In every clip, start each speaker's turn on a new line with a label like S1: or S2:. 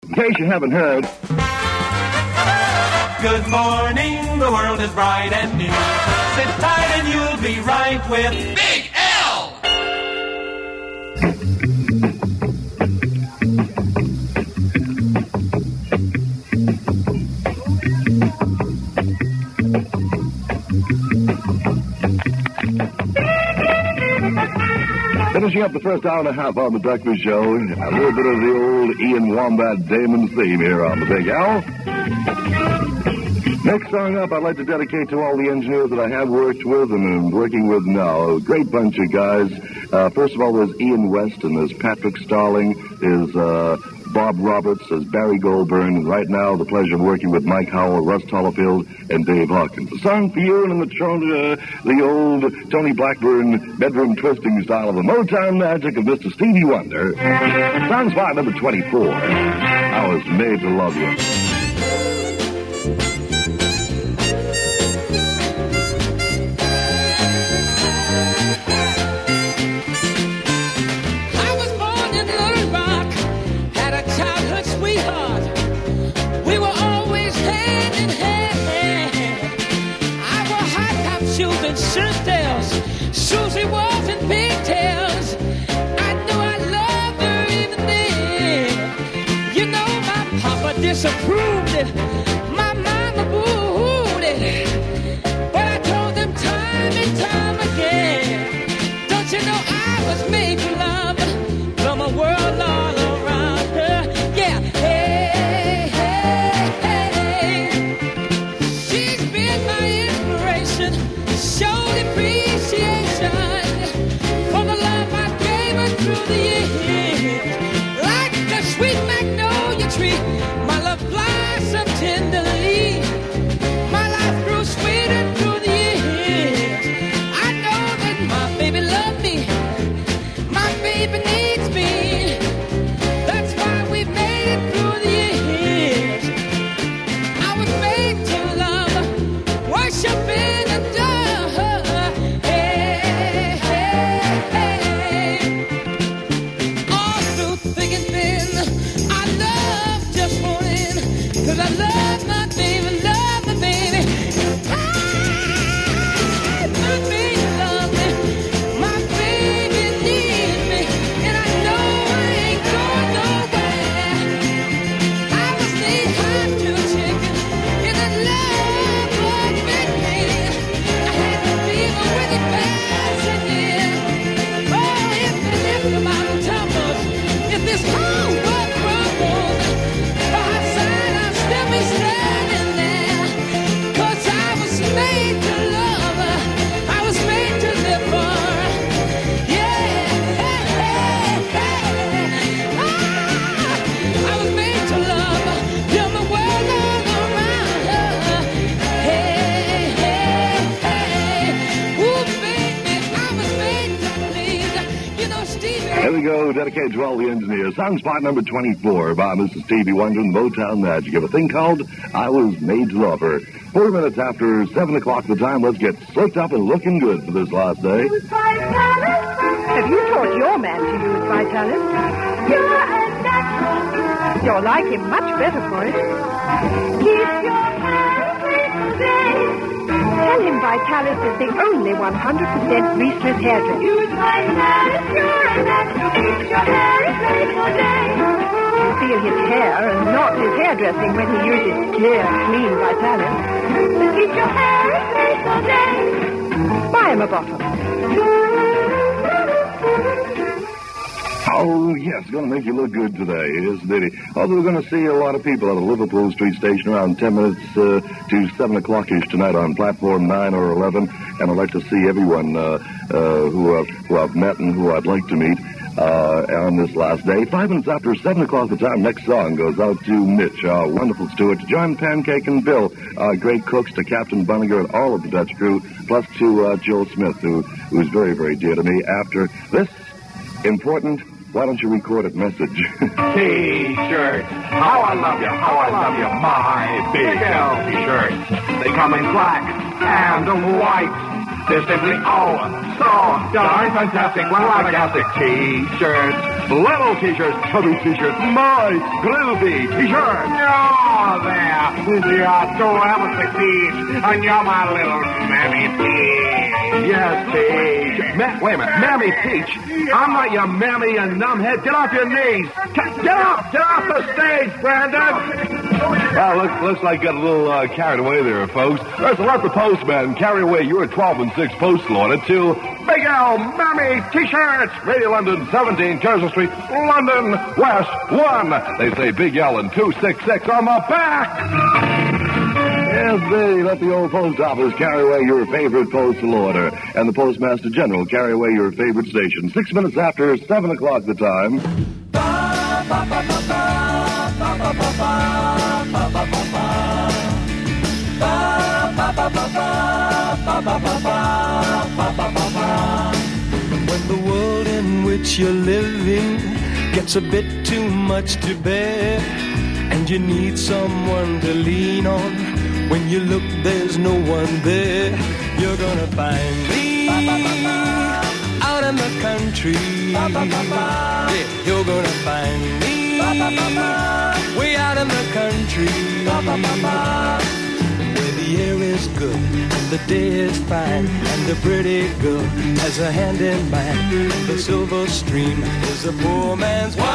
S1: In case you haven't heard...
S2: Good morning, the world is bright and new. Sit tight and you'll be right with Big L!
S1: Finishing up the first hour and a half on the breakfast show, a little bit of the old Ian Wombat Damon's theme here on the Big L. Next song up, I'd like to dedicate to all the engineers that I have worked with and am working with now. A great bunch of guys. First of all, there's Ian West, and there's Patrick Starling, there's Bob Roberts, there's Barry Goldburn, and right now the pleasure of working with Mike Howell, Russ Tollifield, and Dave Hawkins. A song for you, and in the old Tony Blackburn bedroom twisting style of the Motown magic of Mr. Stevie Wonder. Song spot number 24. I Was Made to Love You.
S3: Susie was in pigtails. I knew I loved her even then. You know my papa disapproved it. My mama booed it. But I told them time and time again, don't you know I was made to love from a world all around her. Yeah, hey, hey, hey. She's been my inspiration. Showed appreciation for the love I gave her through the years. Like the sweet magnolia tree, my love blossomed tenderly. My life grew sweeter through the years. I know that my baby loved me. My baby needs me. That's why we made it through the years. I was made to love, worship and adore. I love my baby, love my baby. My baby loves me. My baby needs me. And I know I ain't going nowhere. I was knee-high to a chicken in a love was big. I had to fever with it passing in. Oh, if the mountain tumbles, if this whole world crumbles, be standing there, 'cause I was made to love her. I was made to live for her. Yeah, hey, hey, hey. I was made to love her. You're my world all around her. Hey, hey, hey. Ooh, baby, I was made to please. You know, Stevie.
S1: Here we go, dedicated to all the engineers. Song spot number 24 by Mr. Stevie Wonder and Motown Magic of a thing called I Was Made to Love Her. 4 minutes after 7 o'clock the time, let's get slicked up and looking good for this last day.
S4: Have you taught your man to use Vitalis? You're a natural. You'll like him much better for it. Keep your hair clean today. Tell him Vitalis is the only 100% greaseless hairdresser. Use Vitalis, you're a natural. Keep your hair clean today. You feel his hair and not his hairdressing when he uses clear, clean Vitalis. But keep your hair clean today. Buy him a bottle.
S1: Oh, yes, it's going to make you look good today, isn't it? Although we're going to see a lot of people at the Liverpool Street Station around 10 minutes to 7 o'clock-ish tonight on platform 9 or 11, and I'd like to see everyone who I've met and who I'd like to meet on this last day. 5 minutes after 7 o'clock the time, next song goes out to Mitch, our wonderful steward, to John Pancake and Bill, our great cooks, to Captain Bunninger and all of the Dutch crew, plus to Joe Smith, who's very, very dear to me. After this important, why don't you record it message?
S5: T-shirts. How I love you, how I love you, my big L T-shirts. They come in black and white. They're simply, so darn fantastic. Flabbergastic T-shirts. Little T-shirts, chubby T-shirts, my groovy T-shirts. Oh, there. You're terrific, Peach. And you're my little Mammy Peach. Yes, Peach. Wait a minute. Mammy Peach? I'm not your mammy, you numbhead. Get off your knees. Get off the stage, Brandon.
S1: Well, looks like got a little carried away there, folks. Let's let the postman carry away your 12 and 6 postal order to Big L Mammy T-shirts, Radio London, 17 Curzon Street, London, West 1. They say Big L and 266 on the back. Yes, they let the old post office carry away your favorite postal order, and the Postmaster General carry away your favorite station. 6 minutes after 7 o'clock the time.
S3: When the world in which you're living gets a bit too much to bear, and you need someone to lean on, when you look there's no one there, you're gonna find me out in the country. Yeah, you're gonna find me way out in the country, where the air is good and the day is fine, and the pretty girl has a hand in mine, and the silver stream is a poor man's wine.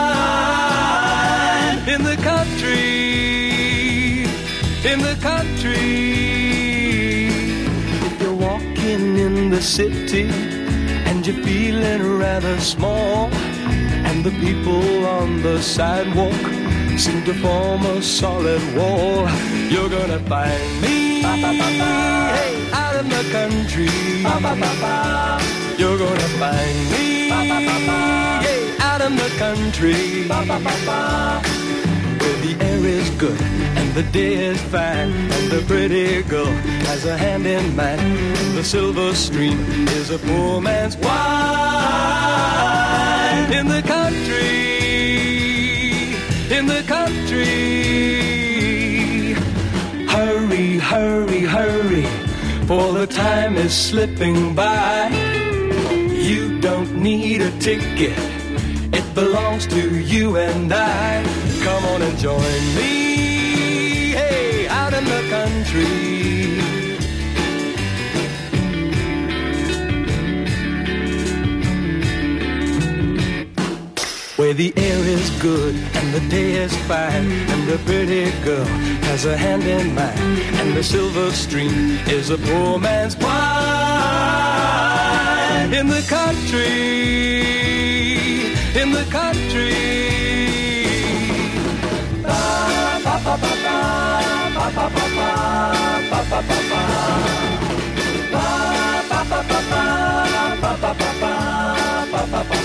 S3: In the country, in the country. If you're walking in the city and you're feeling rather small, and the people on the sidewalk seem to form a solid wall, you're gonna find me hey, out in the country. You're gonna find me hey, out in the country, where the air is good and the day is fine, and the pretty girl has a hand in mine, and the silver stream is a poor man's wine. In the country, in the country. Hurry, hurry, hurry, for the time is slipping by. You don't need a ticket, it belongs to you and I. Come on and join me, hey, out in the country. Where the air is good and the day is fine, and the pretty girl has a hand in mine, and the silver stream is a poor man's wine. In the country, in the country. Ba, ba, ba, ba, ba, ba, ba, ba, ba, ba, ba, ba. Ba, ba, ba, ba, ba, ba, ba, ba, ba, ba, ba, ba.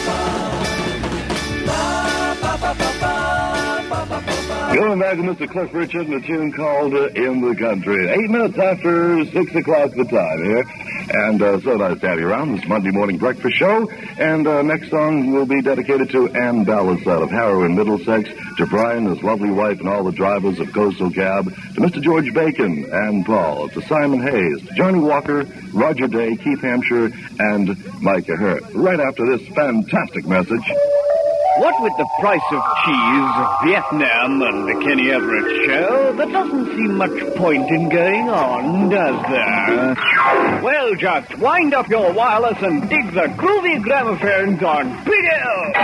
S1: Going back to Mr. Cliff Richard and a tune called In the Country. 8 minutes after 6 o'clock the time here. And so nice to have you around this Monday morning breakfast show. And next song will be dedicated to Ann Ballas out of Harrow in Middlesex, to Brian, his lovely wife, and all the drivers of Coastal Cab, to Mr. George Bacon and Paul, to Simon Hayes, to Johnny Walker, Roger Day, Keith Hampshire, and Micah Hurt. Right after this fantastic message.
S6: What with the price of cheese, Vietnam, and the Kenny Everett show, there doesn't seem much point in going on, does there? Well, just wind up your wireless and dig the groovy gramophones on Big L.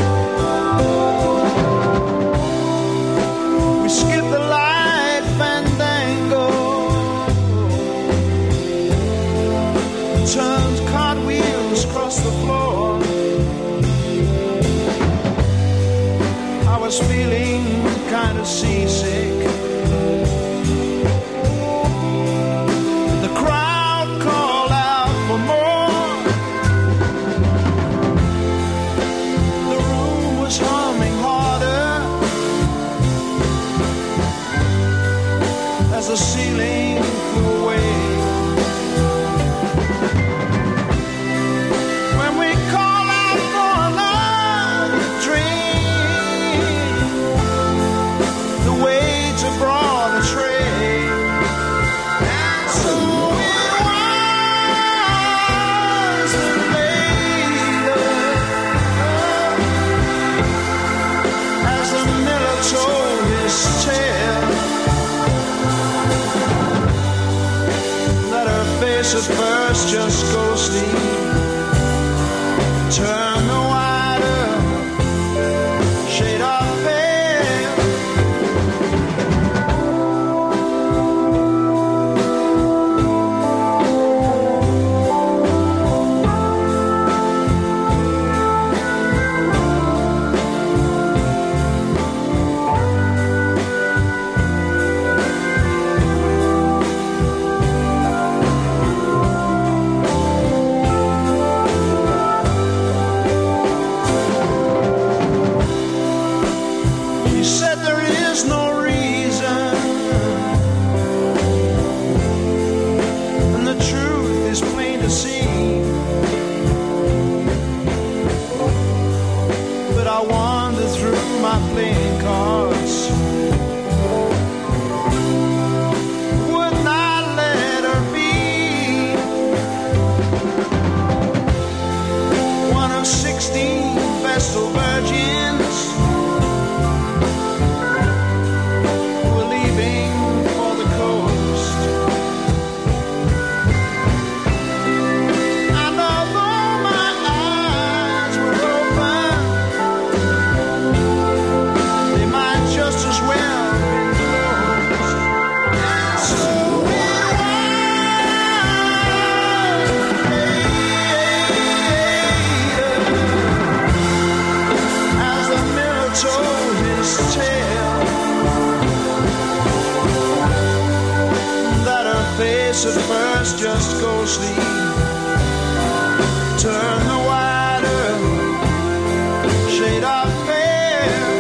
S7: We skip the light, face at first just ghostly. Turn the wider shade of pale. He said there is no reason, and the truth is plain to see. But I wander through my playing cards. Would not let her be one of 16 Vestal virgins. We're leaving for the coast. And although my eyes were open, they might just as well be closed. And so it as the mirror told his tale, that her face at first just ghostly. Turn the wider shade of pale.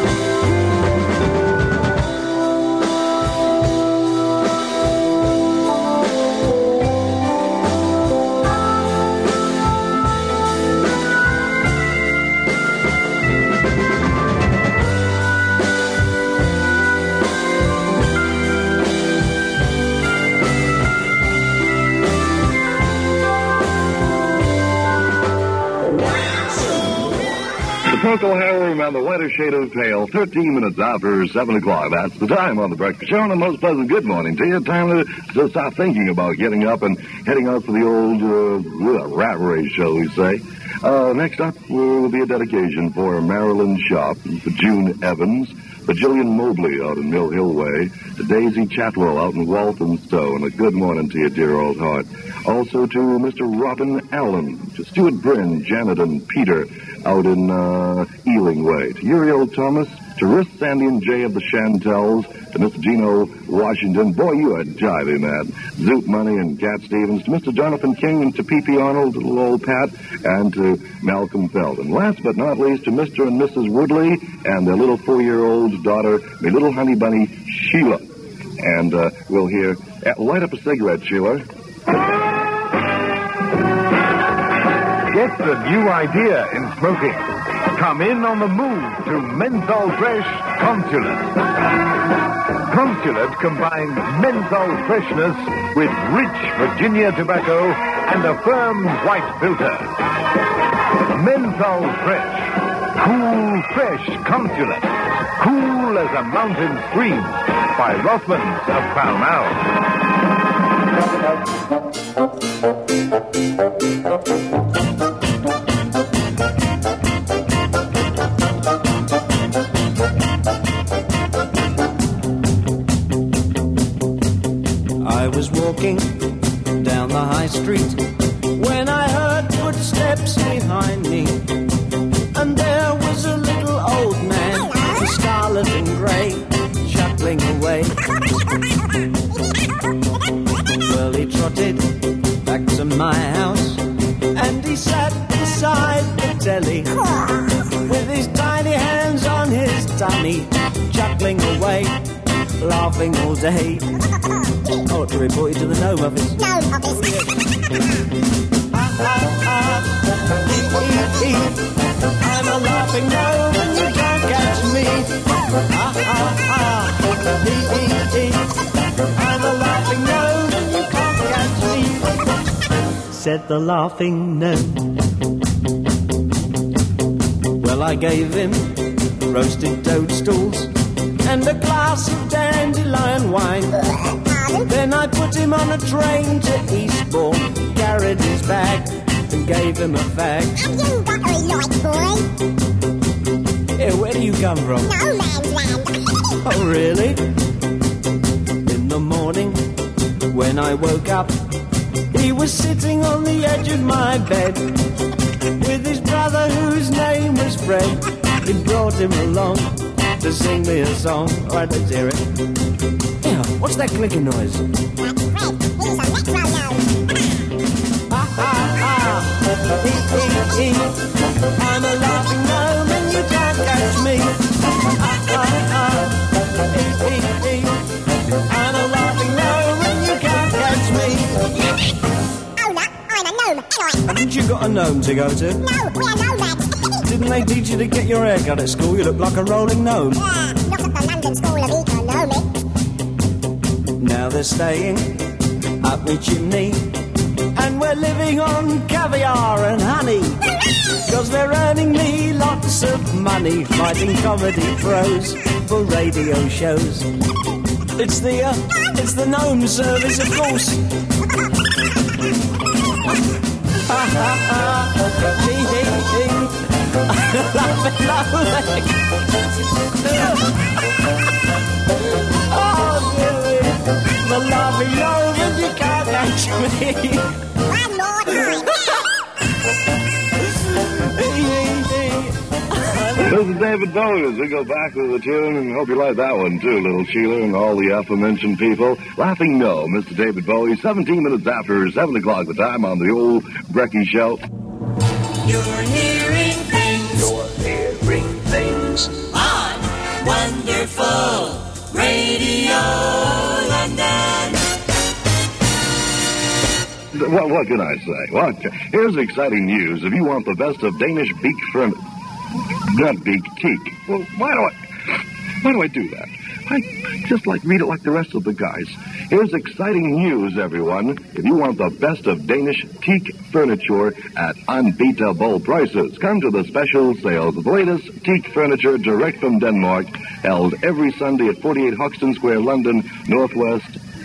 S1: The Procol Harum and the Whiter Shade of Pale, 13 minutes after 7 o'clock. That's the time on the breakfast show, and a most pleasant good morning to you. Time to start thinking about getting up and heading out for the old rat race, shall we say. Next up will be a dedication for Marilyn Sharp, for June Evans, for Jillian Mobley out in Mill Hill Way, to Daisy Chatwell out in Walthamstow, and a good morning to you, dear old heart. Also to Mr. Robin Allen, to Stuart Bryn, Janet, and Peter out in Ealing Way, to Uriel Thomas, to Ruth, Sandy, and Jay of the Chantels, to Mr. Gino Washington. Boy, you are jiving that. Zoot Money and Cat Stevens, to Mr. Jonathan King, and to P.P. Arnold, to little old Pat, and to Malcolm Feld. And last but not least, to Mr. and Mrs. Woodley and their little 4-year-old daughter, my little honey bunny, Sheila. And we'll hear... light up a cigarette, Sheila.
S5: Get the new idea in smoking. Come in on the move to Menthol Fresh Consulate. Consulate combines menthol freshness with rich Virginia tobacco and a firm white filter. Menthol Fresh. Cool, fresh Consulate. Cool as a mountain stream. By Rothmans of Pall Mall.
S7: I was walking down the high street when I heard footsteps behind me, and there was a little old man in scarlet and grey, chuckling away. Well, he trotted back to my house, and he sat beside the telly with his tiny hands on his tummy, chuckling away, laughing all day. Oh, to report you to the Gnome Office.
S8: Gnome Office.
S7: I'm a laughing gnome and you can't catch me. I'm a laughing gnome and you can't catch me, said the laughing gnome. Well, I gave him roasted toadstools and a glass of dandelion wine. Then I put him on a train to East football, carried his bag and gave him a fag.
S8: Have you got a light, boy?
S7: Hey, where do you come from?
S8: No man's land.
S7: Oh, really? In the morning, when I woke up, he was sitting on the edge of my bed with his brother whose name was Fred. He brought him along to sing me a song. All right, let's hear it. Yeah, what's that clicking noise?
S8: That's Fred. He's a metronome.
S7: I'm a laughing gnome and you can't catch me. I'm a laughing gnome and you can't catch me.
S8: Oh, no, I'm a gnome. Anyway.
S7: Haven't you got a gnome to go to?
S8: No, we're nomads.
S7: Didn't they teach you to get your hair cut at school? You look like a rolling gnome.
S8: Yeah, not at the London School of Economics.
S7: Now they're staying up the chimney, and we're living on caviar and honey. Cause they're earning me lots of money fighting comedy pros for radio shows. It's the gnome service, of course. Ha ha ha, hee hee hee. Laughing, laughing. Oh, really? The laughing gnome and you can't catch me.
S8: One more time.
S1: This is David Bowie as we go back with the tune, and hope you like that one too, little Sheila and all the aforementioned people. Laughing No, Mr. David Bowie, 17 minutes after 7 o'clock the time on the old Brecky Show.
S2: You're hearing things. You're hearing things on Wonderful Radio London.
S1: What can I say? Here's exciting news. If you want the best of Danish beak not beak, teak. Well, why do I do that? I just read it like the rest of the guys. Here's exciting news, everyone. If you want the best of Danish teak furniture at unbeatable prices, come to the special sales of the latest teak furniture direct from Denmark, held every Sunday at 48 Hoxton Square, London, North 1,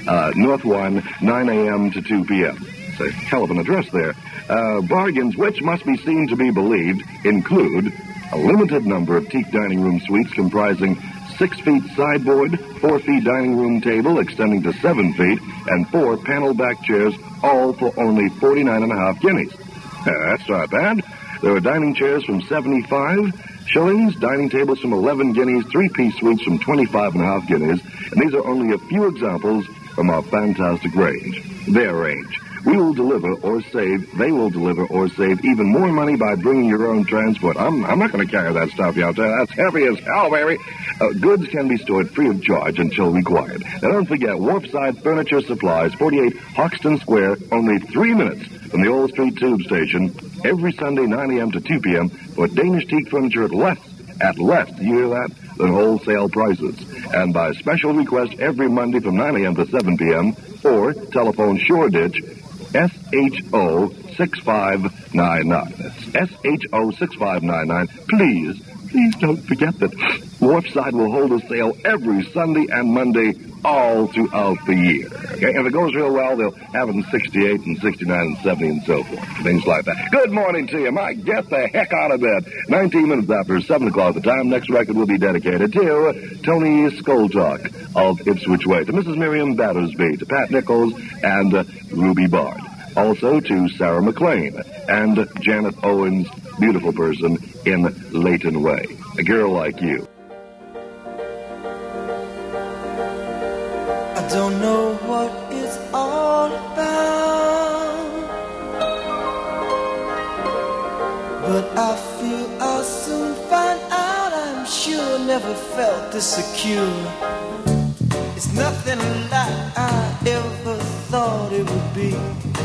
S1: 9 a.m. to 2 p.m. It's a hell of an address there. Bargains, which must be seen to be believed, include a limited number of teak dining room suites comprising 6 feet sideboard, 4 feet dining room table extending to 7 feet, and 4 panel back chairs, all for only 49.5 guineas. That's not bad. There are dining chairs from 75 shillings, dining tables from 11 guineas, 3-piece suites from 25.5 guineas, and these are only a few examples from our fantastic range. Their range. They will deliver or save even more money by bringing your own transport. I'm not going to carry that stuff out there. That's heavy as hell, baby. Goods can be stored free of charge until required. Now, don't forget, Wharfside Furniture Supplies, 48 Hoxton Square, only 3 minutes from the Old Street Tube Station, every Sunday, 9 a.m. to 2 p.m. for Danish teak furniture at less, you hear that, than wholesale prices. And by special request every Monday from 9 a.m. to 7 p.m. or telephone Shoreditch, SHO 6599. That's SHO 6599. Please don't forget that Wharfside will hold a sale every Sunday and Monday all throughout the year. Okay? If it goes real well, they'll have it in 68 and 69 and 70 and so forth. Things like that. Good morning to you, Mike. Get the heck out of bed. 19 minutes after 7 o'clock the time. Next record will be dedicated to Tony Skoltalk of Ipswich Way, to Mrs. Miriam Battersby, to Pat Nichols, and Ruby Bard. Also to Sarah McLean and Janet Owens, beautiful person, in Leighton Way. A girl like you.
S7: I don't know what it's all about, but I feel I'll soon find out. I'm sure never felt this secure. It's nothing like I ever thought it would be.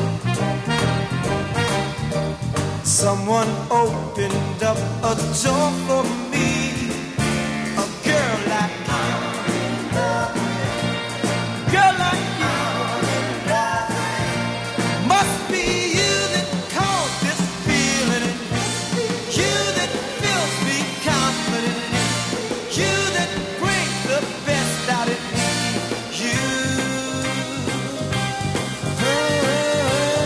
S7: Someone opened up a door for me, a girl like you. Girl like you. Must be you that caused this feeling in me. You that fills me confident in you. You that brings the best out of me. You.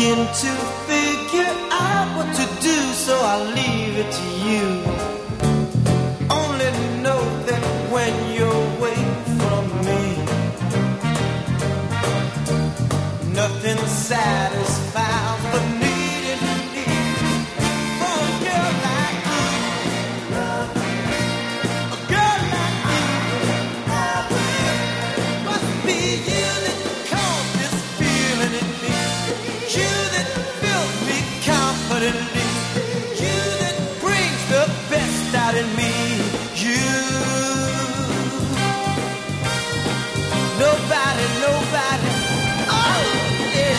S7: begin to figure out what to do, so I'll leave it to you. Only know that when you're away from me, nothing satisfies but needing me. For a girl like you, a girl like you, must be you that caused this feeling in me. You that fills me confidently. You that brings the best out in me. You. Nobody. Oh, yeah.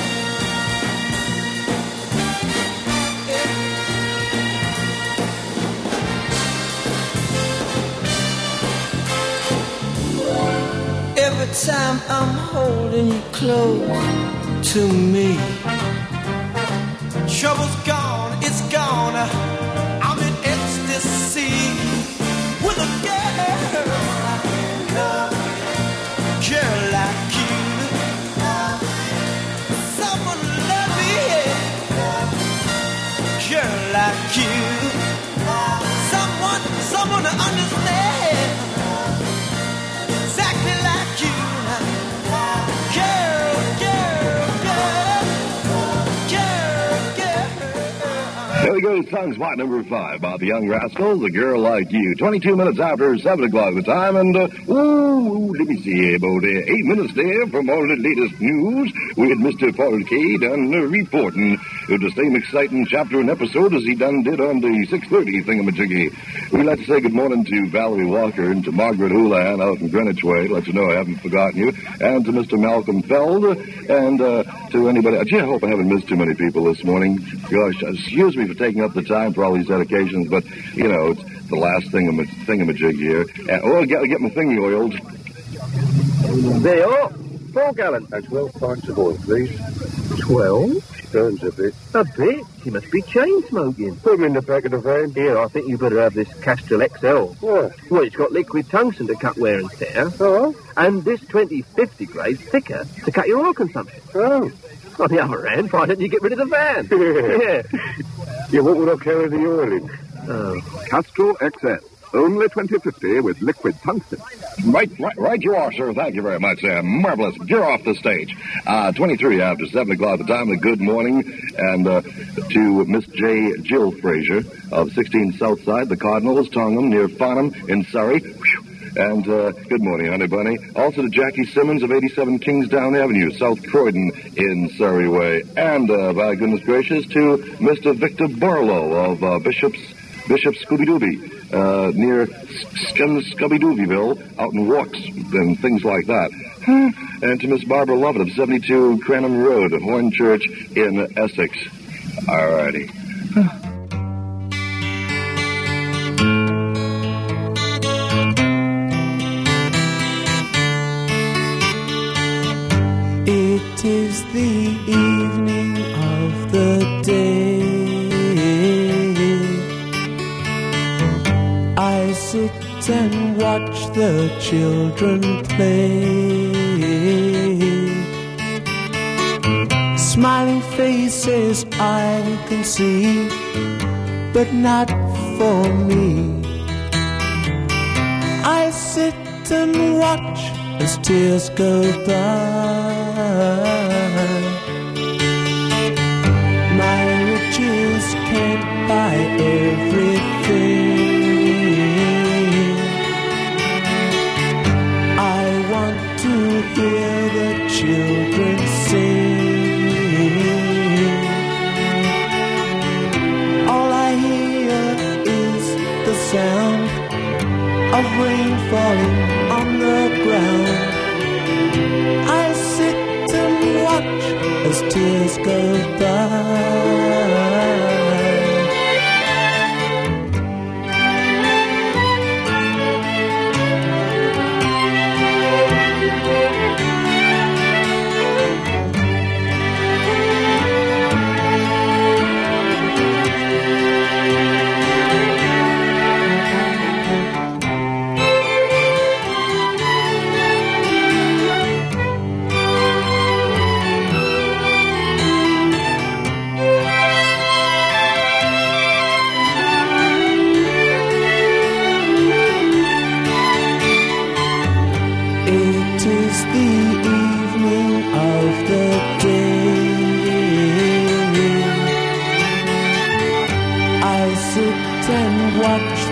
S7: Every time I'm holding you close to me, trouble's gone, it's gone. I'm in ecstasy with a girl like you. Someone love me, girl like you. Someone to understand exactly like you. Girl.
S1: There we go, song spot number 5 by the Young Rascals, A Girl Like You. 22 minutes after 7 o'clock the time, and, let me see, about 8 minutes there from all the latest news. We had Mr. Falke done reporting the same exciting chapter and episode as he done did on the 6:30 thingamajiggy. We'd like to say good morning to Valerie Walker and to Margaret Houlihan out in Greenwich Way, let you know I haven't forgotten you, and to Mr. Malcolm Feld, and to anybody. Gee, I hope I haven't missed too many people this morning. Gosh, excuse me for taking up the time for all these dedications, but, you know, it's the last thingamajig here. And, get my thingy oiled.
S5: There. 4 gallons. And 12 pints of oil, please. 12? Burns a bit.
S9: A bit? You must be chain smoking.
S5: Put them in the back of the van.
S9: Here, I think you better have this Castrol XL.
S5: What?
S9: Well, it's got liquid tungsten to cut wear and tear.
S5: Oh?
S9: And this 2050 grade's thicker to cut your oil consumption.
S5: Oh.
S9: On the other hand, why don't you get rid of the van? Yeah.
S5: Yeah, what would I carry the oil in?
S9: Oh.
S10: Castrol XL. Only 2050 with liquid tungsten.
S1: Right you are, sir. Thank you very much. Marvelous. You're off the stage. 23 after 7 o'clock the time. A good morning. And to Miss J. Jill Fraser of 16 Southside, the Cardinals, Tongham, near Farnham in Surrey. And good morning, honey bunny. Also to Jackie Simmons of 87 Kingsdown Avenue, South Croydon in Surrey Way. And, by goodness gracious, to Mr. Victor Barlow of Bishop Scooby-Dooby. Near Scooby-Doobyville, out in Walks and things like that. And to Miss Barbara Lovett of 72 Cranham Road, Hornchurch in Essex. All righty.
S7: It is the evening of the day. I sit and watch the children play. Smiling faces I can see, but not for me. I sit and watch as tears go by. My riches can't buy everything. Hear the children sing. All I hear is the sound of rain falling on the ground. I sit and watch as tears go by.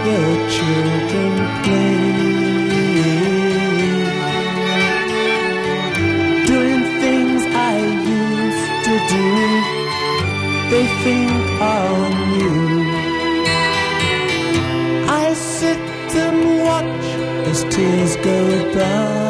S7: the children play, doing things I used to do, they think are new. I sit and watch as tears go by.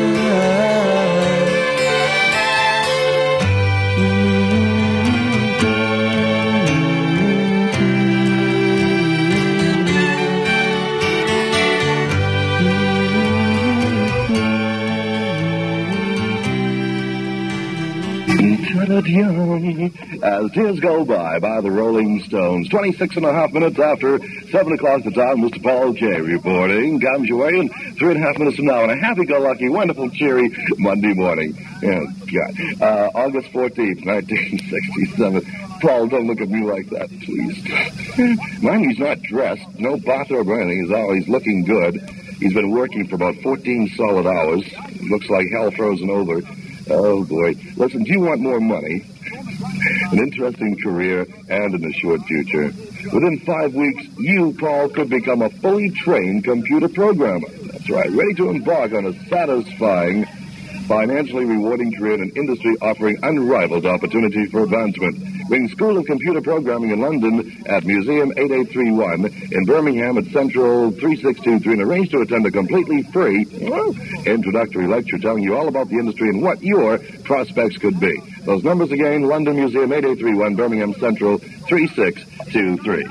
S1: Young, as tears go by the Rolling Stones. 26.5 minutes after 7 o'clock the time, Mr. Paul J. reporting. Comes your way in 3.5 minutes from now on a happy-go-lucky, wonderful, cheery Monday morning. Oh, God. August 14th, 1967. Paul, don't look at me like that, please. Mind, he's not dressed, no bathrobe or anything. He's always looking good. He's been working for about 14 solid hours. Looks like hell frozen over. Oh, boy. Listen, do you want more money, an interesting career, and an assured future? Within 5 weeks, you, Paul, could become a fully trained computer programmer. That's right, ready to embark on a satisfying, financially rewarding career in an industry offering unrivaled opportunity for advancement. Ring School of Computer Programming in London at Museum 8831, in Birmingham at Central 3623, and arrange to attend a completely free introductory lecture telling you all about the industry and what your prospects could be. Those numbers again, London Museum 8831, Birmingham Central 3623.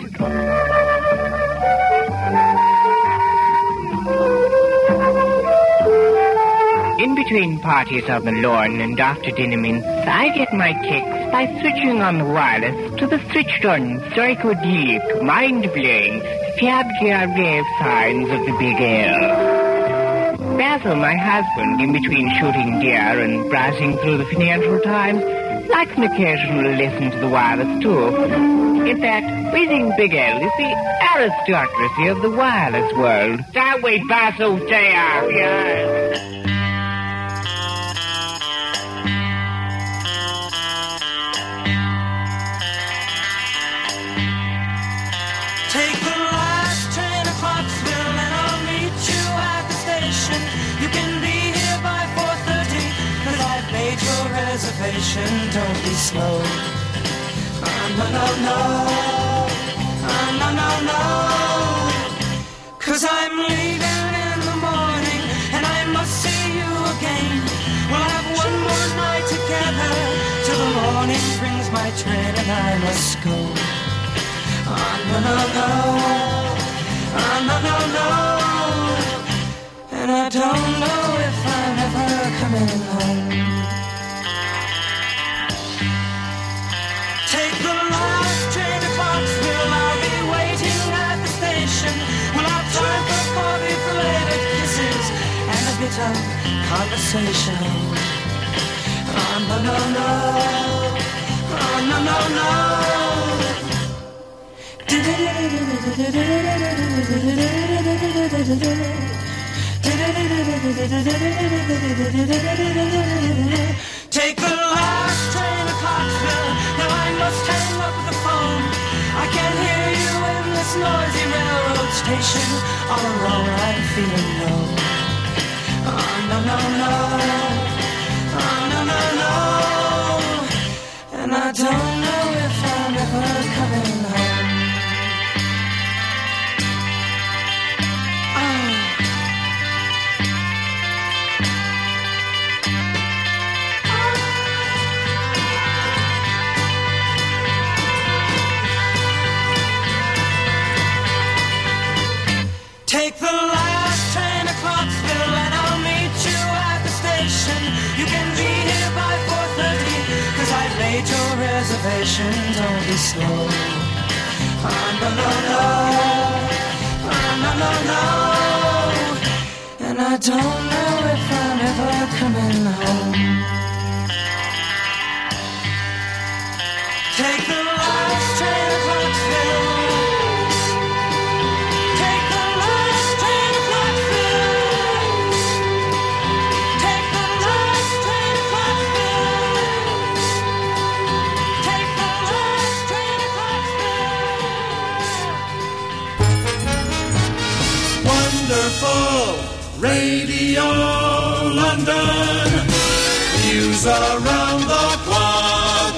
S11: In between parties on the lawn and after dinner mints, I get my kicks by switching on the wireless to the switched-on, psychedelic, mind-blowing, fabulous rave signs of the big air. Basil, my husband, in between shooting deer and browsing through the Financial Times, likes an occasional listen to the wireless, too. In fact, we think Big L is the aristocracy of the wireless world. That way, Basil, there, yes.
S12: Take the last train to Clarksville and I'll meet you at the station. You can be here by 4:30, cause I've made your reservation. Don't be slow. No, no, no. No, no, no. Cause I'm leaving in the morning and I must see you again. We'll have one more night together till the morning brings my train and I must go. No, no, no, no, no, no, and I don't know if I'm ever coming home. Take the last train to Clarksville, I'll be waiting at the station. We'll have time for coffee-related kisses and a bit of conversation. No, no, no, no, no, no. Take the last train to Clarksville. Now I must hang up the phone. I can't hear you in this noisy railroad station. All alone I'm feeling low. Oh, no, no, no. Oh, no, no, no. And I don't know if I'm ever coming home. Take the last train to Clarksville and I'll meet you at the station. You can be here by 4:30, cause I've made your reservation. Don't be slow. Oh, no, no, no. Oh, no, no, no. And I don't know if I'm ever coming home. Take the last train to Clarksville.
S2: London. News around the clock.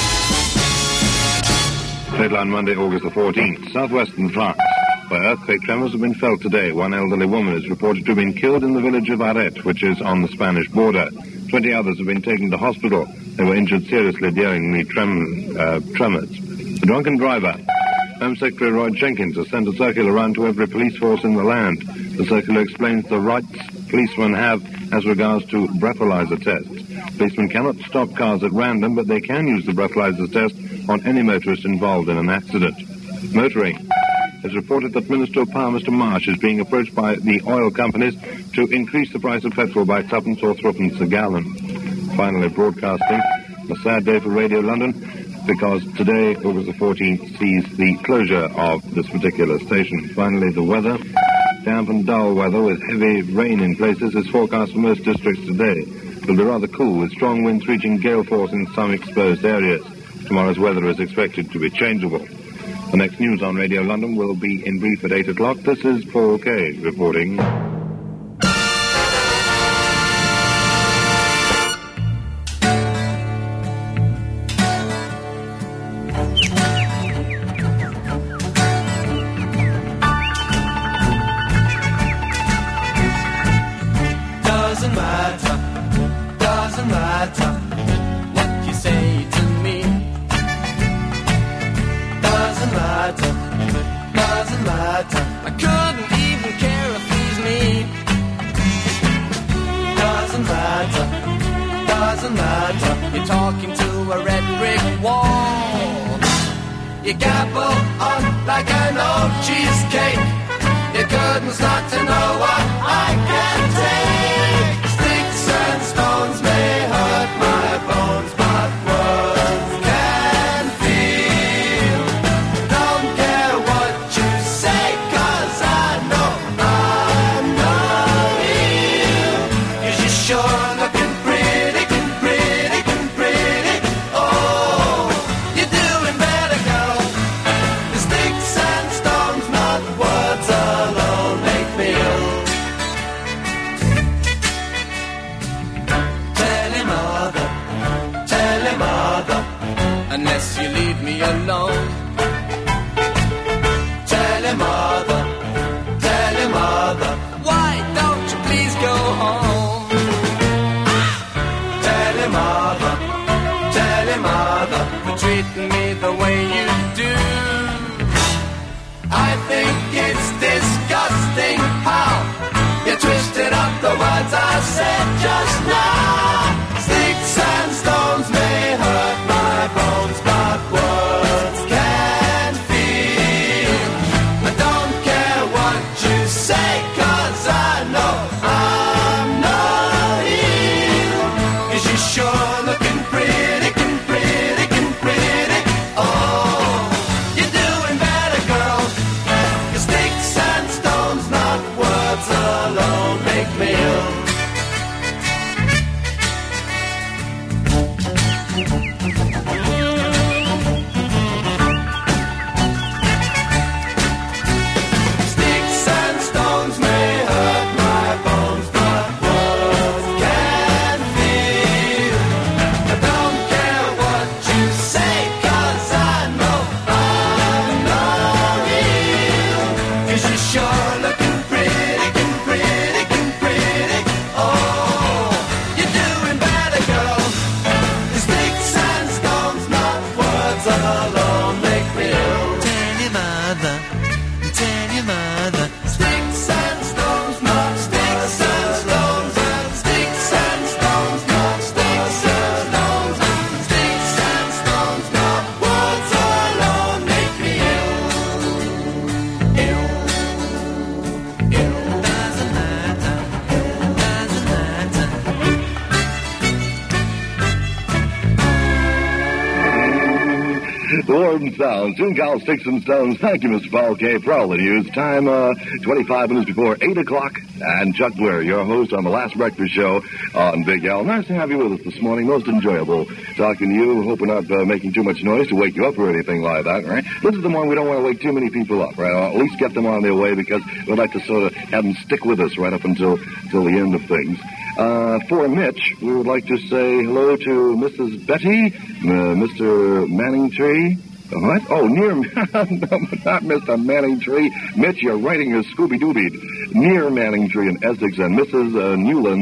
S13: Deadline Monday, August the 14th. Southwestern France, where earthquake tremors have been felt today. One elderly woman is reported to have been killed in the village of Arret, which is on the Spanish border. 20 others have been taken to hospital. They were injured seriously during the tremors. The drunken driver. Home Secretary Roy Jenkins has sent a circular around to every police force in the land. The circular explains the rights policemen have as regards to breathalyzer tests. Policemen cannot stop cars at random, but they can use the breathalyzer test on any motorist involved in an accident. Motoring. It's reported that Minister of Power, Mr. Marsh, is being approached by the oil companies to increase the price of petrol by tuppence or threepence a gallon. Finally, broadcasting. A sad day for Radio London, because today, August the 14th, sees the closure of this particular station. Finally, the weather. Damp and dull weather with heavy rain in places is forecast for most districts today. It will be rather cool, with strong winds reaching gale force in some exposed areas. Tomorrow's weather is expected to be changeable. The next news on Radio London will be in brief at 8 o'clock. This is Paul Kay reporting.
S12: Doesn't matter what you say to me. Doesn't matter. I couldn't even care if he's me. Doesn't matter. You're talking to a red brick wall. You gabble on like an old cheesecake. You couldn't start to know what I can take. Sticks and stones may hurt my bones, but words can feel. Don't care what you say, 'cause I know I'm not real. 'Cause you're sure looking pretty. Oh, you're doing better, girl. The sticks and stones, not words alone, make me ill. Tell him, mother, unless you leave me alone. Tell him, mother, why don't you please go home? Tell him, mother, for treating me the way you do. I think it's disgusting how you twisted up the words I said just now. Sticks and stones may hurt my bones, but words can feel. I don't care what you say, 'cause I know I'm not real. 'Cause you're sure looking pretty. Oh, you're doing better, girl. 'Cause sticks and stones, not words alone, make me ill. Sticks and stones may hurt my bones, but words can feel. I don't care what you say, 'cause I know I'm not real. 'Cause you're sure looking pretty. Oh, you're doing better, girl. The sticks and stones, not words alone, make me ill. Tell your mother. Sticks and stones, not sticks and stones. Sticks and stones, not sticks and stones. Sticks and stones, not words alone, make me ill. Doesn't matter.
S1: The Warden Sounds, June Call, Sticks and Stones. Thank you, Mr. Paul K. for all the news. Time, 25 minutes before 8 o'clock. And Chuck Blair, your host on The Last Breakfast Show on Big L. Nice to have you with us this morning. Most enjoyable talking to you. Hope we're not making too much noise to wake you up or anything like that, right? This is the one we don't want to wake too many people up, right? Or at least get them on their way, because we'd like to sort of have them stick with us right up until the end of things. For Mitch, we would like to say hello to Mrs. Betty, Mr. Manningtree. What? Oh, near... no, not Mr. Manningtree. Mitch, you're writing your Scooby-Dooby. Near Manningtree in Essex, and Mrs.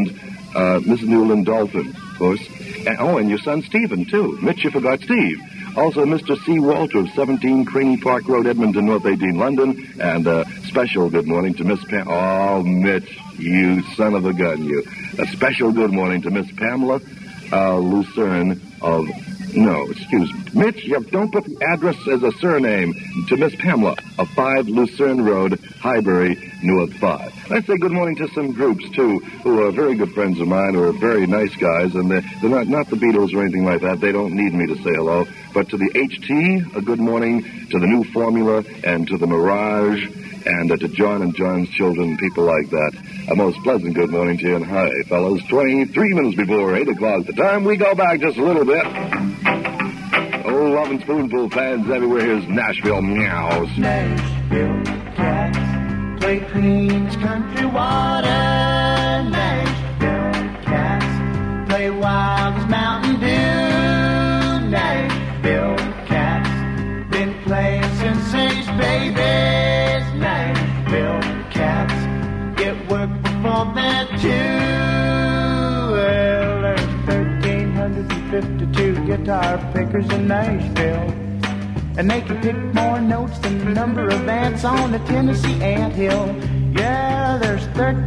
S1: Newland Dolphin, of course. And your son Stephen, too. Mitch, you forgot Steve. Also, Mr. C. Walter of 17 Craney Park Road, Edmonton, North 18, London. And special good morning to Miss Pam... Oh, Mitch, you son of a gun, you. A special good morning to Miss Pamela Lucerne of... No, excuse me. Mitch, don't put the address as a surname to Miss Pamela of 5 Lucerne Road, Highbury, Newark 5. Let's say good morning to some groups, too, who are very good friends of mine, who are very nice guys, and they're not the Beatles or anything like that. They don't need me to say hello. But to the HT, a good morning, to the New Formula, and to the Mirage, and to John and John's children, people like that. A most pleasant good morning to you, and hi, fellas. 23 minutes before 8 o'clock, the time we go back just a little bit. Oh, Lovin' Spoonful fans everywhere. Here's Nashville Meows.
S14: Nashville cats play Queen's Country Water. Nashville cats play wild as Mountain Dew. Nashville cats been playing since they's babies. Nashville cats get work before they're two. Well, there's 1,352 guitar pickers in Nashville, and they can pick more notes than the number of ants on the Tennessee anthill. Yeah, there's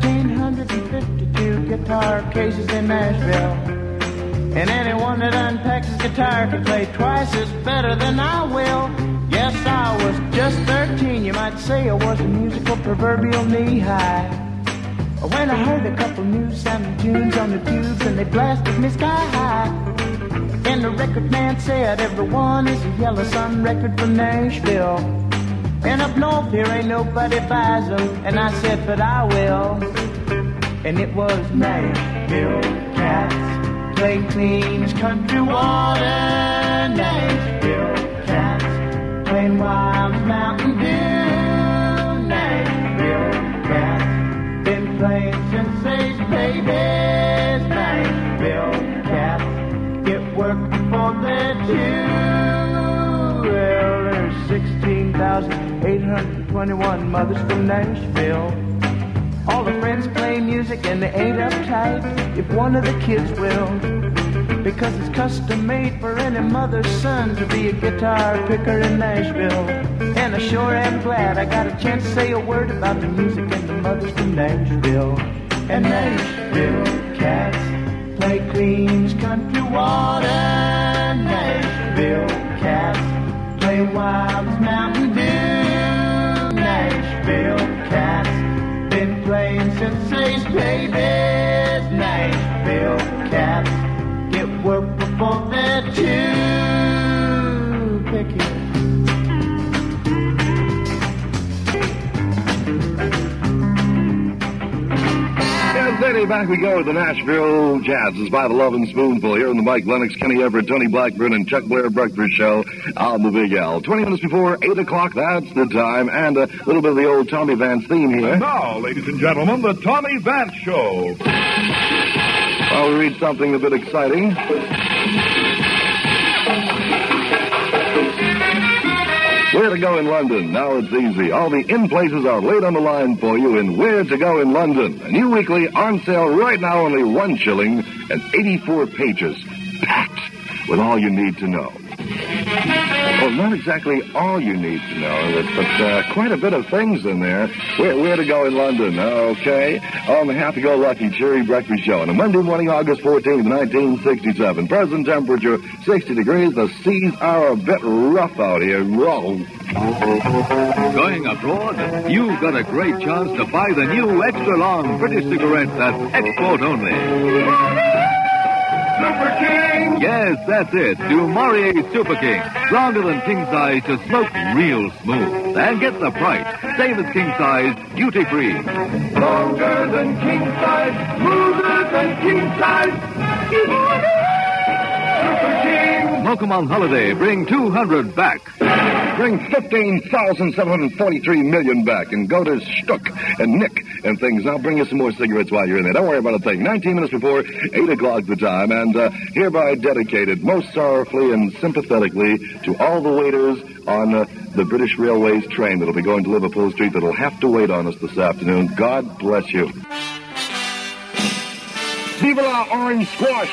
S14: 1,352 guitar cases in Nashville, and anyone that unpacks his guitar can play twice as better than I will. Yes, I was just 13, you might say I was a musical proverbial knee-high, when I heard a couple new-sounding tunes on the tubes and they blasted me sky-high. And the record man said, everyone is a Yellow Sun record from Nashville, and up north here ain't nobody buys them. And I said, but I will. And it was Nashville cats play Queen's Country Water. Nashville cats playing Wild Mountain Dew. Nashville cats been playing since they's babies. Nashville cats get work before they're two. Well, there's 16,821 mothers from Nashville. All the friends play music and they ain't uptight if one of the kids will, because it's custom made for any mother's son to be a guitar picker in Nashville. And I sure am glad I got a chance to say a word about the music and the mothers from Nashville. And Nashville cats play Queen's Country Water. Nashville cats play Wild as Mountain Dew. Nashville cats been playing since they's babies. Nashville cats get work before they're too picky.
S1: Yes, lady, back we go with the Nashville Jazz. It's by the Lovin' Spoonful here in the Mike Lennox, Kenny Everett, Tony Blackburn, and Chuck Blair Breakfast Show on the Big L. 20 minutes before 8 o'clock, that's the time, and a little bit of the old Tommy Vance theme here.
S5: And now, ladies and gentlemen, the Tommy Vance Show.
S1: I'll read something a bit exciting. Where to Go in London. Now it's easy. All the in-places are laid on the line for you in Where to Go in London. A new weekly on sale right now, only $1 shilling and 84 pages. Packed with all you need to know. Well, not exactly all you need to know, but quite a bit of things in there. Where to Go in London, okay? On the Happy-Go-Lucky Cherry Breakfast Show on a Monday morning, August 14th, 1967. Present temperature, 60 degrees. The seas are a bit rough out here. Whoa.
S15: Going abroad? You've got a great chance to buy the new extra-long British cigarette that's export only.
S5: Super King!
S15: Yes, that's it. Du Maurier Super King. Stronger than king size to smoke real smooth. And get the price. Same as king size, duty free.
S5: Stronger than king size, smoother than king size. Super King!
S15: Smoke 'em on holiday. Bring 200 back.
S1: Bring 15,743 million back and go to Stuck and Nick and things. I'll bring you some more cigarettes while you're in there. Don't worry about a thing. 19 minutes before 8 o'clock the time, and hereby dedicated most sorrowfully and sympathetically to all the waiters on the British Railways train that'll be going to Liverpool Street that'll have to wait on us this afternoon. God bless you. Viva la Orange Squash!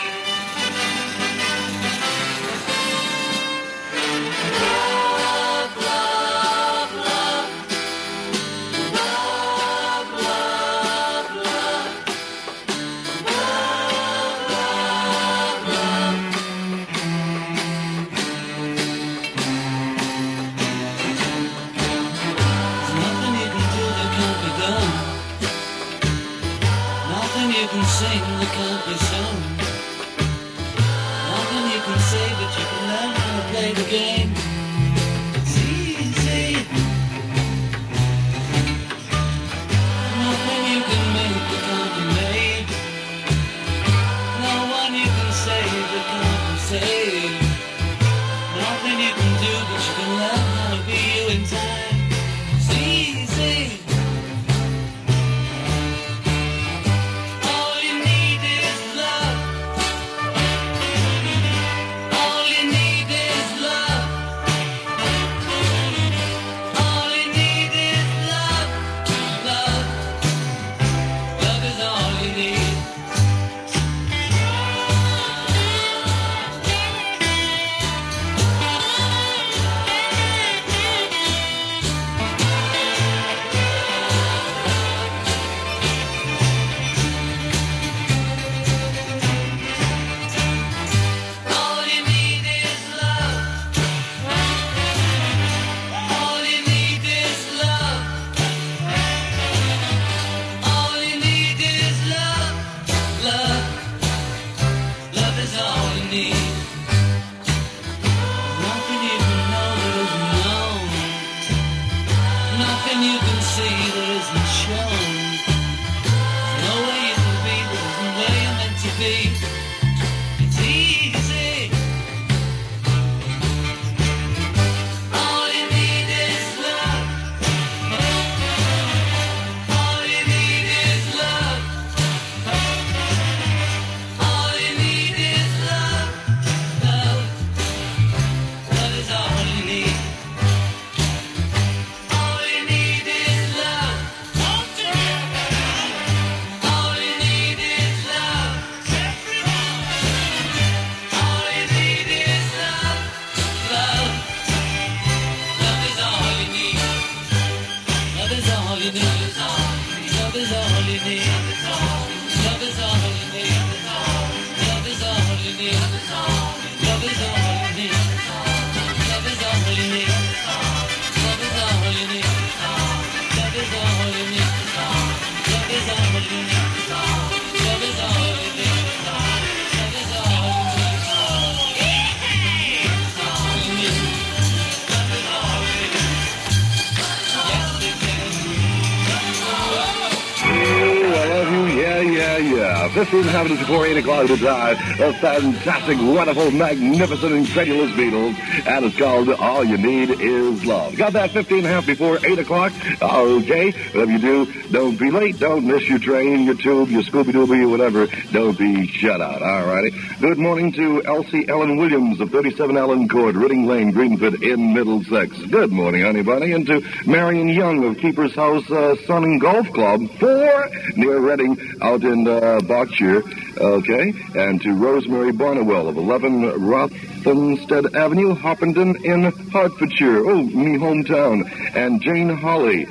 S1: Yeah, 15 minutes before 8 o'clock the time. The fantastic, wonderful, magnificent, incredulous Beatles. And it's called All You Need Is Love. Got that 15 before 8 o'clock? Okay. Whatever you do, don't be late. Don't miss your train, your tube, your Scooby-Dooby, or whatever. Don't be shut out. All righty. Good morning to Elsie Ellen Williams of 37 Allen Court, Reading Lane, Greenford in Middlesex. Good morning, honey bunny. And to Marion Young of Keeper's House Sun and Golf Club 4 near Reading out in Berkshire. Okay. And to Rosemary Barnwell of 11 Rothamsted Avenue, Harpenden in Hertfordshire. Oh, me hometown. And Jane Holly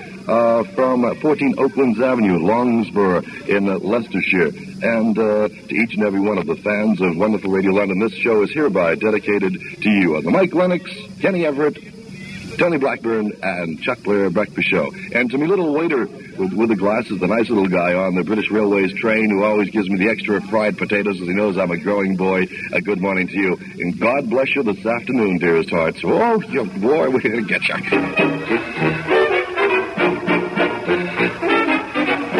S1: from 14 Oaklands Avenue, Longsborough in Leicestershire. And to each and every one of the fans of Wonderful Radio London, this show is hereby dedicated to you. On the Mike Lennox, Kenny Everett, Tony Blackburn, and Chuck Blair Breakfast Show. And to me little waiter with the glasses, the nice little guy on the British Railways train who always gives me the extra fried potatoes as he knows I'm a growing boy, a good morning to you. And God bless you this afternoon, dearest hearts. Oh, you boy, we're going to get you.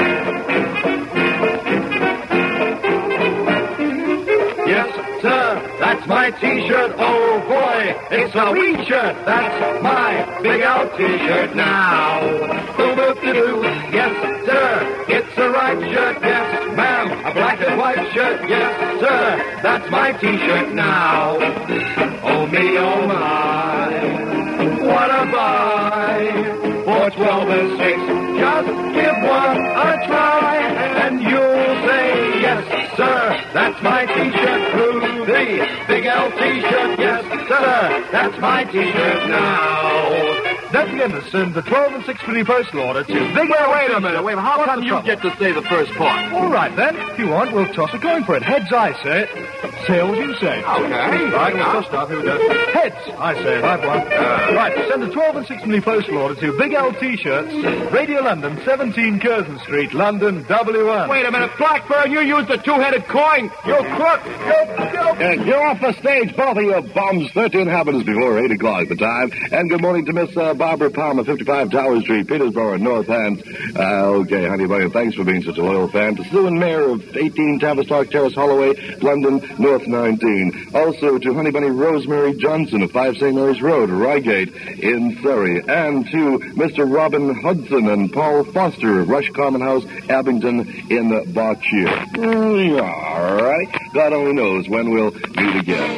S5: Yes, sir. that's my t-shirt. Oh boy, it's a wee shirt. That's my Big L t-shirt now. Boo-boo-doo-doo, yes sir, it's a right shirt. Yes ma'am, a black and white shirt. Yes sir, that's my t-shirt now. Oh me, oh my, what a buy. For 12 and 6, just give one a try, and you'll say, yes, sir, that's my t-shirt. Through the Big L t-shirt, yes, sir, that's my t-shirt now.
S16: Don't forget to send the 12 and 6 postal order to Big L.
S5: Wait a minute, how come you get to say the first part?
S16: All right, then. If you want, we'll toss a coin for it. Heads, I say. Tails, you say.
S5: Okay.
S16: Right, we'll toss now. Here we go. Heads, I say. I've won. Right, send the 12 and 6 postal order to Big L T-shirts, Radio London, 17 Curzon Street, London, W1.
S5: Wait a minute, Blackburn, you used the two-headed coin. You crook.
S1: You're off the stage, both of you bums. 13 happens before 8 o'clock the time. And good morning to Miss Barbara Palmer, 55 Tower Street, Petersboro, North End. Okay, honey bunny, thanks for being such a loyal fan. To Sue and Mayor of 18 Tavistock Terrace, Holloway, London, North 19. Also to honey bunny Rosemary Johnson of 5 St. Mary's Road, Reigate in Surrey. And to Mr. Robin Hudson and Paul Foster of Rush Common House, Abington in Berkshire. All right. God only knows when we'll meet again.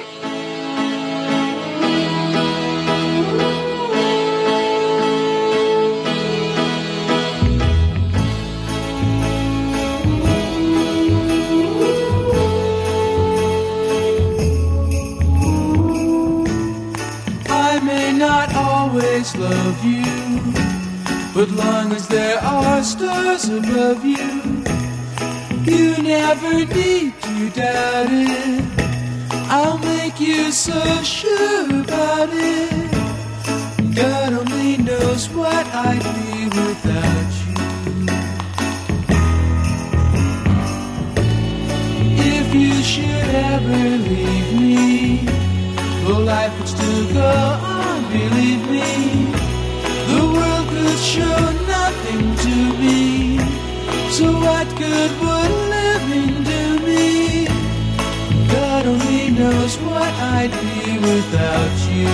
S12: I may not always love you, but long as there are stars above you, you never need to doubt it. I'll make you so sure about it. God only knows what I'd be without you. If you should ever leave me, well, life would still go on, believe me. The world could show nothing to me. So what good would living do me? God only knows what I'd be without you.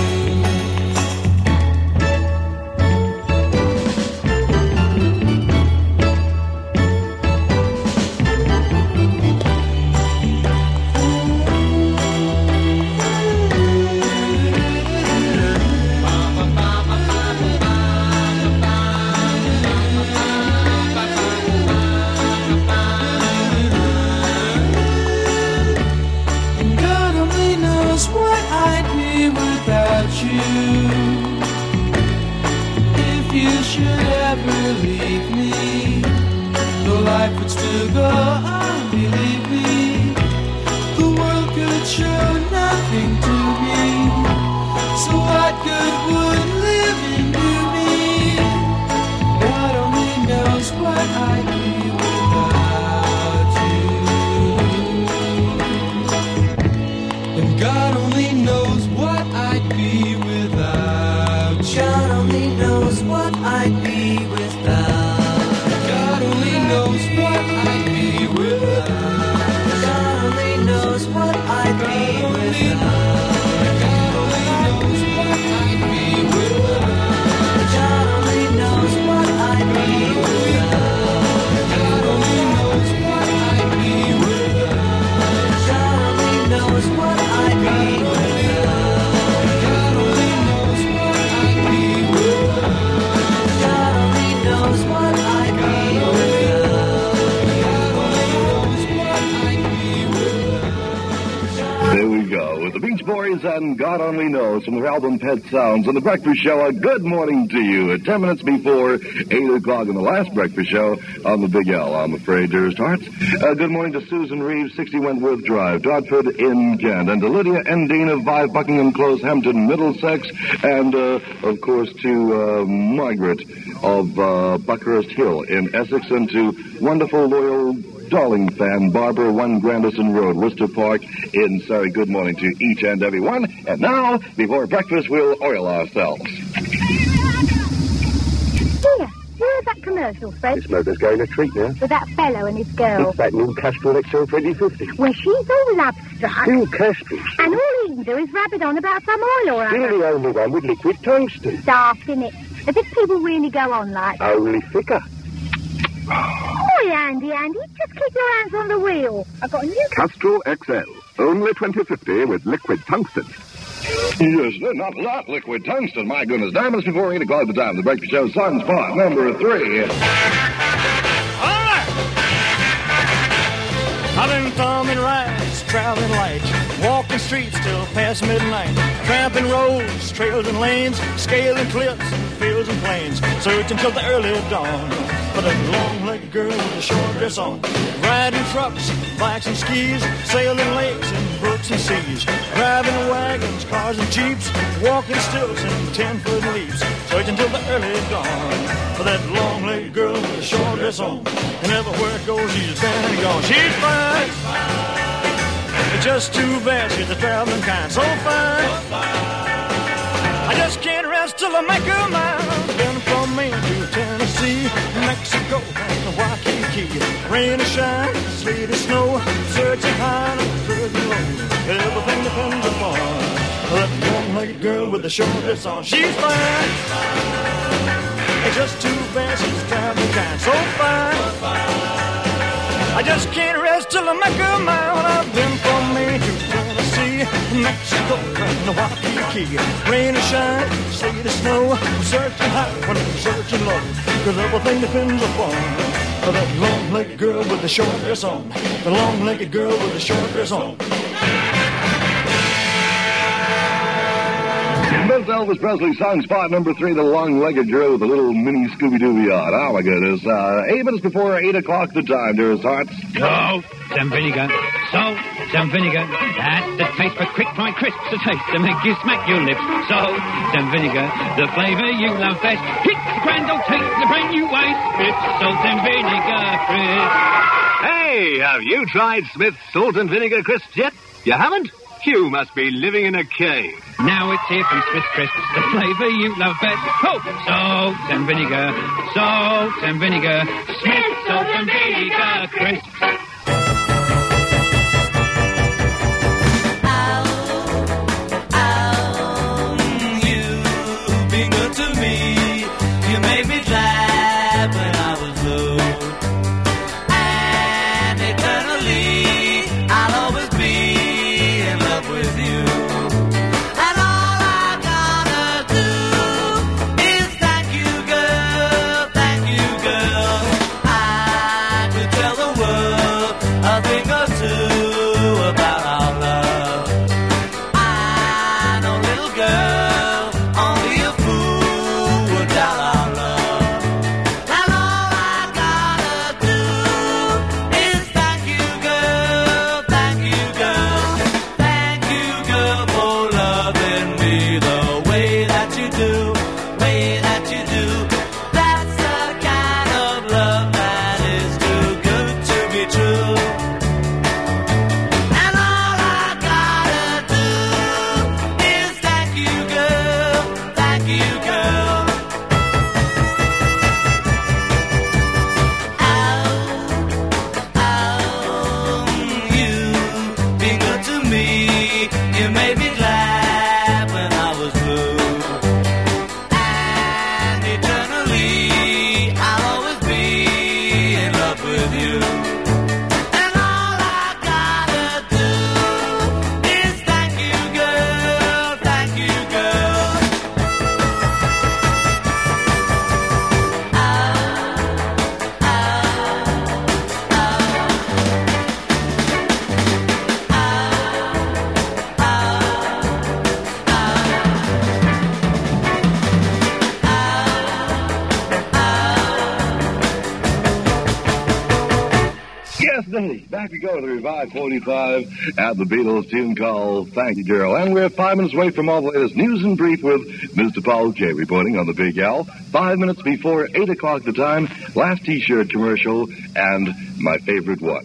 S12: If you should ever leave me, though life would still go on, believe me. The world could show nothing to me. So what good would living do me? God only knows what I'd be without you. And God only knows what I'd be without you. God only knows what I'd be without. God only knows what I'd be without. God only knows what I'd be without. God only knows what I'd be without. God only knows what I'd be without. God only knows what I'd be without. God only knows what I'd be without. God only knows what I'd be without. God only knows what I'd be without.
S1: There we go. With the Beach Boys and God Only Knows from their album Pet Sounds on the Breakfast Show. A good morning to you at 10 minutes before 8 o'clock on the last Breakfast Show on the Big L. I'm afraid, dearest hearts. Good morning to Susan Reeves, 60 Wentworth Drive, Dartford in Kent. And to Lydia Endine of 5 Buckingham Close, Hampton, Middlesex. And, of course, to Margaret of Buckhurst Hill in Essex. And to wonderful, loyal Darling fan, Barbara, 1 Grandison Road, Worcester Park in Surrey. Good morning to each and every one. And now, before breakfast, we'll oil ourselves.
S8: Here, that
S17: that commercial, Fred?
S18: This motor's going a treat now.
S17: With that fellow and his girl.
S18: It's that new Castrol XL 2050.
S17: Well, she's all love-struck.
S18: New Castrol.
S17: And all he can do is rub it on about some oil or other.
S18: You're the only one with liquid tungsten.
S17: Daft, innit? As if people really go on like that.
S18: Only thicker.
S17: Oi, Andy, just keep your hands on the wheel. I've got a new...
S10: Castrol XL. Only 2050 with liquid tungsten.
S1: Yes, not liquid tungsten. My goodness. Diamonds before 8 o'clock the time. The breakfast show, Sunspot, number 3.
S19: I've been thumbing rides, traveling light, walking streets till past midnight, tramping roads, trails and lanes, scaling cliffs and fields and plains, searching till the early dawn for that long-legged girl with the short dress on, riding trucks, bikes and skis, sailing lakes and brooks and seas, driving wagons, cars and jeeps, walking stilts and 10-foot leaps, searching till the early dawn for that long-legged girl with the short dress on, and everywhere it goes she's been and gone. She's fine. It's just too bad she's a traveling kind, so fine. I just can't rest till I make her mine. Been from Maine to Tennessee, Mexico, and Waikiki. Rain or shine, sleet or snow, searching high and searching low. Everything depends upon that long-legged girl with the short dress on. She's fine. It's just too bad she's a traveling kind, so fine. I just can't rest till I make her mine. I've been from Maine to Tennessee, Mexico, and Waikiki. Rain or shine, sleet or snow, I'm searching high when I'm searching low, 'cause everything depends upon that long-legged girl with the short dress on. The long-legged girl with the short dress on.
S1: That's Elvis Presley, song spot number 3, the long-legged girl with the little mini Scooby-Doo yacht. Oh, my goodness. 8 minutes before 8 o'clock the time, dearest hearts.
S20: Salt, some vinegar. Salt, some vinegar. That's the taste for quick fried crisps. The taste to make you smack your lips. Salt, some vinegar. The flavour you love best. Hit the grand old taste the brand new way. Smith's Salt and Vinegar Crisps.
S15: Hey, have you tried Smith's Salt and Vinegar Crisps yet? You haven't? You must be living in a cave.
S20: Now it's here from Smith's Crisps, the flavour you love best. Oh, salt and vinegar, salt and vinegar, Smith's Salt and Vinegar Crisps.
S12: You've been good to me. You made me glad when I was blue. And eternally, I'll always be in love with you. And all I gotta do is thank you, girl, thank you, girl. I could tell the world a thing or two about our love. I know, little girl, only a fool would doubt our love. And all I gotta do is thank you, girl, thank you, girl. Thank you, girl, for loving me the way that you do, way that you do. That's the kind of love that is too good to be true. And all I gotta do is thank you, girl, thank you, girl. You've been good to me. You made me glad when I was blue. And eternally, I'll always be in love with you. And all I gotta do is thank you, girl, thank you, girl.
S1: Yes, Denny. Back we go to the Revive 45 at the Beatles tune called Thank You, Girl. And we're 5 minutes away from all the latest news and brief with Mr. Paul J. reporting on the Big Al. 5 minutes before 8 o'clock the time, last T-shirt commercial, and my favorite one.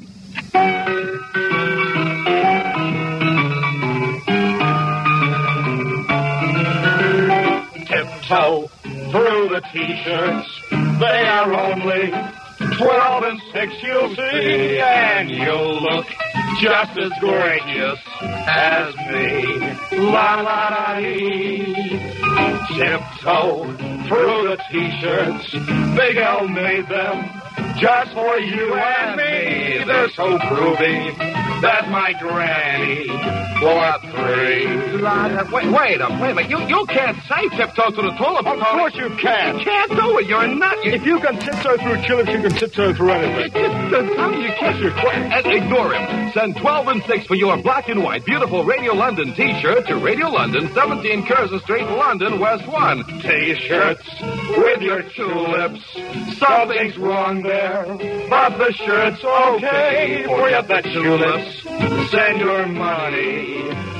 S5: Tiptoe through the T-shirts, They are only 12 and 6, you'll see, and you'll look just as gorgeous as me. La la da dee. Tiptoe through the t-shirts, Big L made them just for you and me. They're so groovy that my granny bought 3.
S15: Wait a minute. You can't say tiptoe to the tulip.
S16: Of course you can.
S15: You can't do it. You're a nut.
S16: If you can tiptoe through tulips, you can tiptoe through anything.
S15: How do you kiss your and ignore him. Send 12 and 6 for your black and white beautiful Radio London T-shirt to Radio London, 17 Curzon Street, London, West 1.
S5: T-shirts with your tulips. Something's wrong there, but the shirt's okay. Forget the tulips. Send your money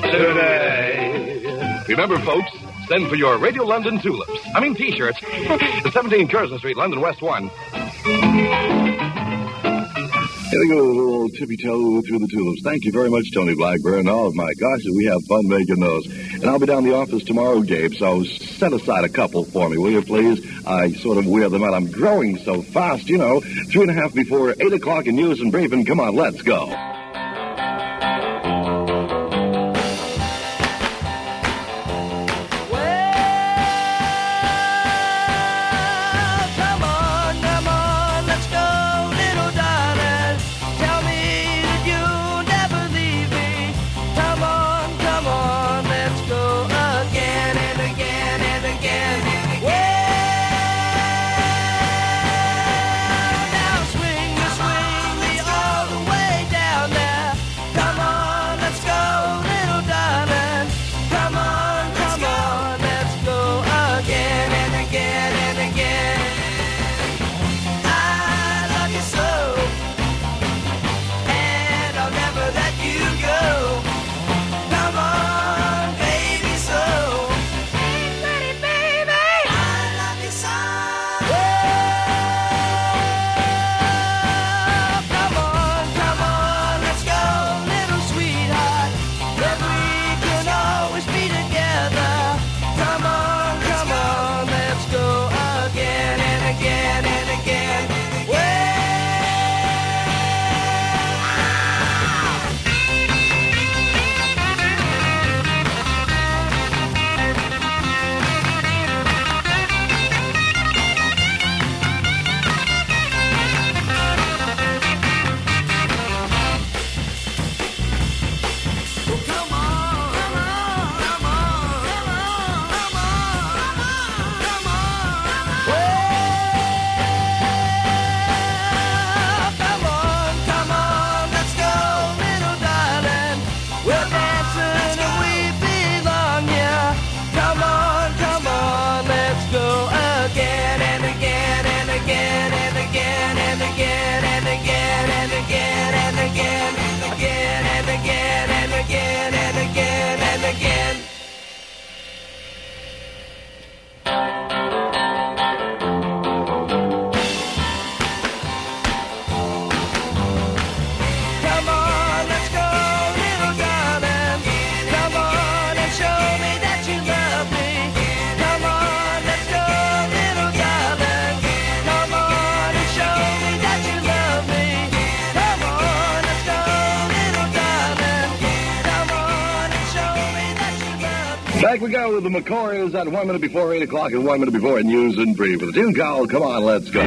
S5: today.
S15: Remember, folks, send for your Radio London tulips. T-shirts. to 17 Curzon Street, London, West 1.
S1: Here we go, a little tippy-toe through the tulips. Thank you very much, Tony Blackburn. Oh, my gosh, did we have fun making those. And I'll be down in the office tomorrow, Gabe, so set aside a couple for me, will you, please? I sort of wear them out. I'm growing so fast, 3.5 before 8 o'clock in News and Briefing. Come on, let's go. Back we go with the McCoys at 1 minute before 8 o'clock and 1 minute before News and Brief. With the tune called Come On, Let's Go.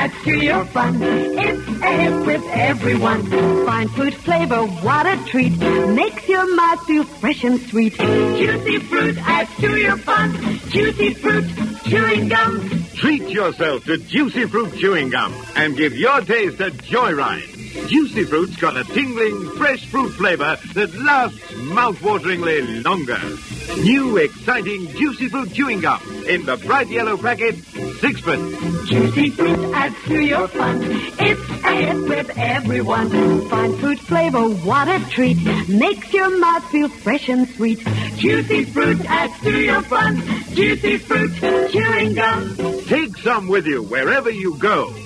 S3: adds to your fun. It's a hit with everyone. Fine fruit flavor, what a treat. Makes your mouth feel fresh and sweet. Juicy fruit adds to your fun. Juicy fruit chewing gum.
S5: Treat yourself to Juicy Fruit Chewing Gum and give your taste a joyride. Juicy Fruit's got a tingling, fresh fruit flavor that lasts mouth-wateringly longer. New, exciting Juicy Fruit Chewing Gum in the bright yellow packet, 6pence.
S3: Juicy fruit adds to your fun. It's a hit with everyone. Fine fruit flavor, what a treat. Makes your mouth feel fresh and sweet. Juicy fruit adds to your fun. Juicy fruit chewing gum.
S5: Take some with you wherever you go.